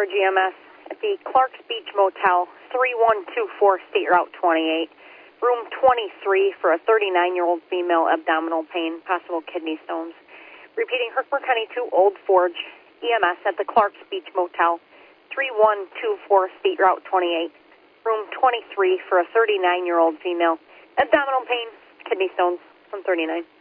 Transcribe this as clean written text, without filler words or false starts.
Charge EMS at the Clarks Beach Motel, 3124 State Route 28, room 23 for a 39-year-old female, abdominal pain, possible kidney stones. Repeating, Herkimer County 2 Old Forge, EMS at the Clarks Beach Motel, 3124 State Route 28, room 23 for a 39-year-old female, abdominal pain, kidney stones from 39.